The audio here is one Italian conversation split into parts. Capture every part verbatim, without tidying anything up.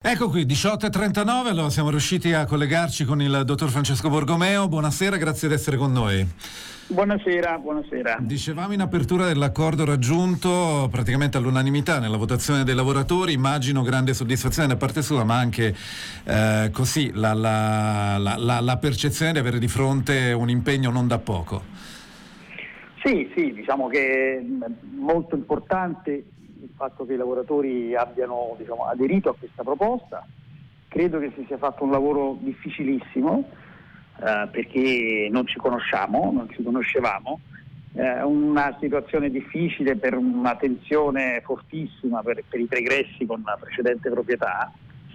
Ecco qui, diciotto e trentanove, allora siamo riusciti a collegarci con il dottor Francesco Borgomeo. Buonasera, grazie di essere con noi. Buonasera, buonasera. Dicevamo in apertura dell'accordo raggiunto praticamente all'unanimità nella votazione dei lavoratori, immagino grande soddisfazione da parte sua, ma anche eh, così la, la, la, la, la percezione di avere di fronte un impegno non da poco. Sì, sì, diciamo che è molto importante il fatto che i lavoratori abbiano, diciamo, aderito a questa proposta. Credo che si sia fatto un lavoro difficilissimo, eh, perché non ci conosciamo, non ci conoscevamo, eh, una situazione difficile per una tensione fortissima per, per i pregressi con la precedente proprietà,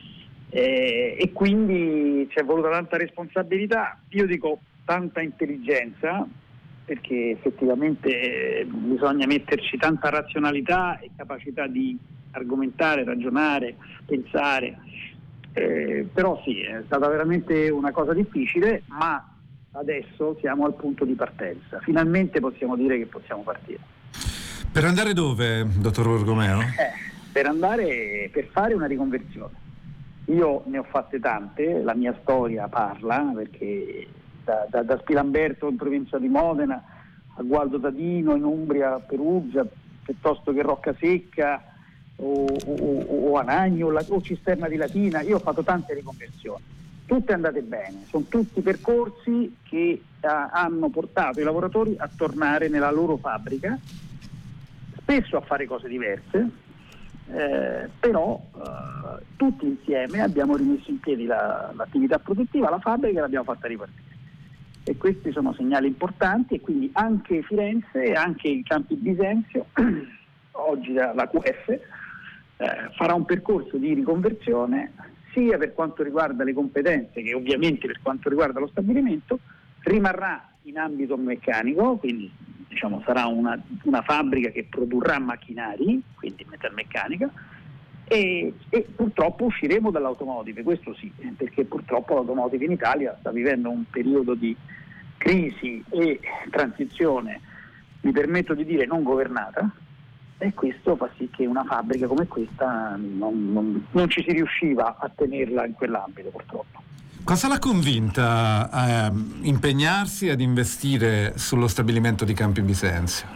eh, e quindi c'è voluta tanta responsabilità, io dico tanta intelligenza, perché effettivamente bisogna metterci tanta razionalità e capacità di argomentare, ragionare, pensare, eh, però sì, è stata veramente una cosa difficile, ma adesso siamo al punto di partenza, finalmente possiamo dire che possiamo partire. Per andare dove, dottor Borgomeo? Eh, per andare, per fare una riconversione. Io ne ho fatte tante, la mia storia parla, perché Da, da, da Spilamberto in provincia di Modena a Gualdo Tadino in Umbria, Perugia, piuttosto che Roccasecca o, o, o Anagno o Cisterna di Latina. Io ho fatto tante riconversioni, tutte andate bene, sono tutti percorsi che uh, hanno portato i lavoratori a tornare nella loro fabbrica, spesso a fare cose diverse, eh, però uh, tutti insieme abbiamo rimesso in piedi la, l'attività produttiva, la fabbrica, e l'abbiamo fatta ripartire. E questi sono segnali importanti, e quindi anche Firenze e anche il Campi Bisenzio, oggi la Q F, eh, farà un percorso di riconversione sia per quanto riguarda le competenze che ovviamente per quanto riguarda lo stabilimento, rimarrà in ambito meccanico, quindi diciamo sarà una, una fabbrica che produrrà macchinari, quindi metalmeccanica, e, e purtroppo usciremo dall'automotive, questo sì, perché purtroppo l'automotive in Italia sta vivendo un periodo di crisi e transizione, mi permetto di dire non governata, e questo fa sì che una fabbrica come questa non, non, non ci si riusciva a tenerla in quell'ambito, purtroppo. Cosa l'ha convinta a impegnarsi ad investire sullo stabilimento di Campi Bisenzio?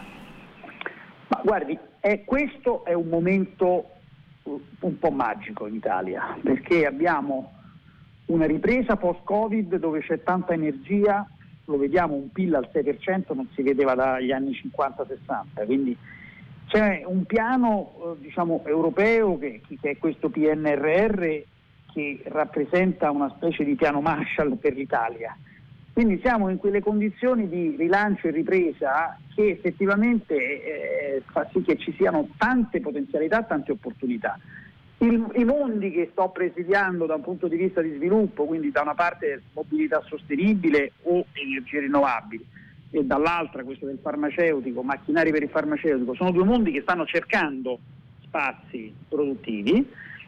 Ma guardi, è, questo è un momento un po' magico in Italia, perché abbiamo una ripresa post-Covid dove c'è tanta energia, lo vediamo, un P I L al sei per cento non si vedeva dagli anni cinquanta sessanta, quindi c'è un piano eh, diciamo europeo che, che è questo P N R R, che rappresenta una specie di piano Marshall per l'Italia. Quindi siamo in quelle condizioni di rilancio e ripresa che effettivamente eh, fa sì che ci siano tante potenzialità, tante opportunità. Il, I mondi che sto presidiando da un punto di vista di sviluppo, quindi da una parte mobilità sostenibile o energie rinnovabili, e dall'altra questo del farmaceutico, macchinari per il farmaceutico, sono due mondi che stanno cercando spazi produttivi,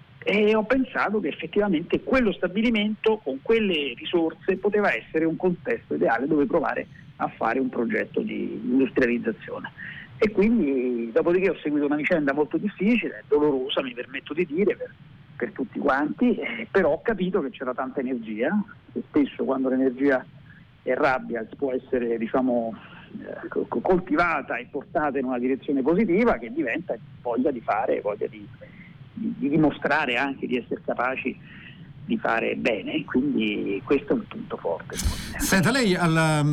e ho pensato che effettivamente quello stabilimento con quelle risorse poteva essere un contesto ideale dove provare a fare un progetto di industrializzazione. E quindi dopodiché ho seguito una vicenda molto difficile, dolorosa, mi permetto di dire, per, per tutti quanti, eh, però ho capito che c'era tanta energia, e spesso quando l'energia è rabbia può essere diciamo eh, coltivata e portata in una direzione positiva, che diventa voglia di fare, voglia di Di, di dimostrare anche di essere capaci di fare bene, quindi questo è un punto forte. Senta, lei alla,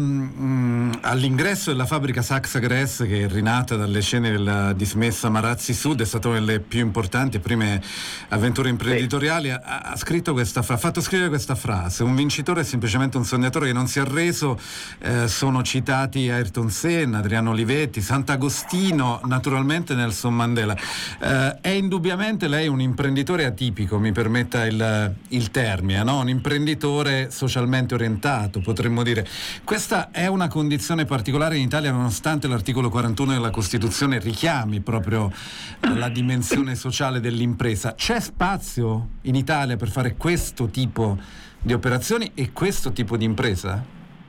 mh, all'ingresso della fabbrica Saxa-Gress, che è rinata dalle scene della dismessa Marazzi Sud, è stata una delle più importanti e prime avventure imprenditoriali, sì. ha, ha scritto questa fra- ha fatto scrivere questa frase: un vincitore è semplicemente un sognatore che non si è arreso. Eh, sono citati Ayrton Senna, Adriano Olivetti, Sant'Agostino, naturalmente Nelson Mandela. Eh, è indubbiamente lei un imprenditore atipico, mi permetta il, il termine, no? Un imprenditore socialmente orientato, potremmo dire. Questa è una condizione particolare in Italia, nonostante l'articolo quarantuno della Costituzione richiami proprio la dimensione sociale dell'impresa. C'è spazio in Italia per fare questo tipo di operazioni e questo tipo di impresa?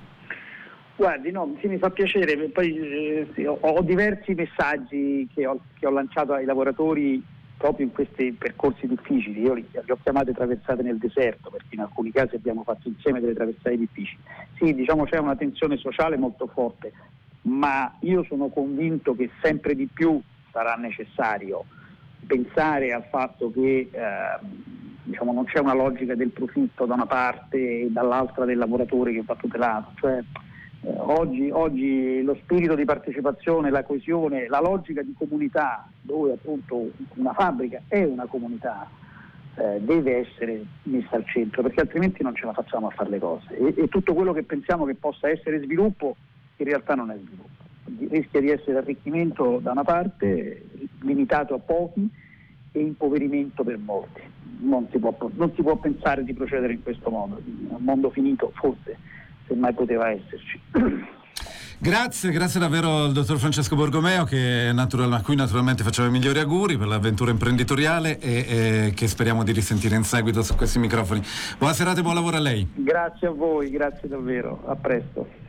Guardi, no, sì, mi fa piacere, poi eh, sì, ho, ho diversi messaggi che ho, che ho lanciato ai lavoratori proprio in questi percorsi difficili, io li, li ho chiamate traversate nel deserto, perché in alcuni casi abbiamo fatto insieme delle traversate difficili. Sì, diciamo c'è una tensione sociale molto forte, ma io sono convinto che sempre di più sarà necessario pensare al fatto che eh, diciamo, non c'è una logica del profitto da una parte e dall'altra del lavoratore che va tutelato, cioè eh, oggi, oggi lo spirito di partecipazione, la coesione, la logica di comunità, dove appunto una fabbrica è una comunità, eh, deve essere messa al centro, perché altrimenti non ce la facciamo a fare le cose e, e tutto quello che pensiamo che possa essere sviluppo in realtà non è sviluppo, rischia di essere arricchimento da una parte limitato a pochi e impoverimento per molti. Non si può, non si può pensare di procedere in questo modo, un mondo finito forse, se mai poteva esserci. Grazie, grazie davvero al dottor Francesco Borgomeo, che natural, a cui naturalmente facciamo i migliori auguri per l'avventura imprenditoriale e, e che speriamo di risentire in seguito su questi microfoni. Buona serata e buon lavoro a lei. Grazie a voi, grazie davvero, a presto.